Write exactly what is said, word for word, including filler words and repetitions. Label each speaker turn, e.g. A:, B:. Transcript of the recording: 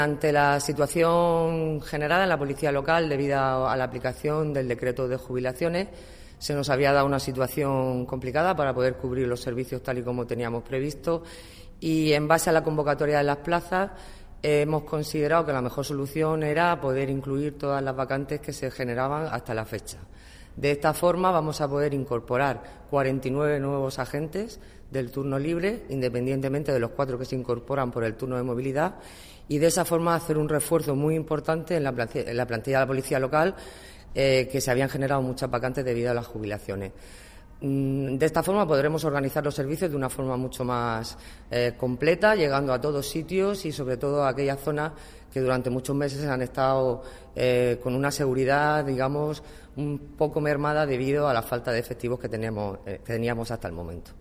A: Ante la situación generada en la policía local debido a la aplicación del decreto de jubilaciones, se nos había dado una situación complicada para poder cubrir los servicios tal y como teníamos previsto y, en base a la convocatoria de las plazas, hemos considerado que la mejor solución era poder incluir todas las vacantes que se generaban hasta la fecha. De esta forma vamos a poder incorporar cuarenta y nueve nuevos agentes del turno libre, independientemente de los cuatro que se incorporan por el turno de movilidad, y de esa forma hacer un refuerzo muy importante en la plantilla, en la plantilla de la policía local, eh, que se habían generado muchas vacantes debido a las jubilaciones. De esta forma podremos organizar los servicios de una forma mucho más eh, completa, llegando a todos sitios y sobre todo a aquellas zonas que durante muchos meses han estado eh, con una seguridad, digamos, un poco mermada debido a la falta de efectivos que teníamos, eh, que teníamos hasta el momento.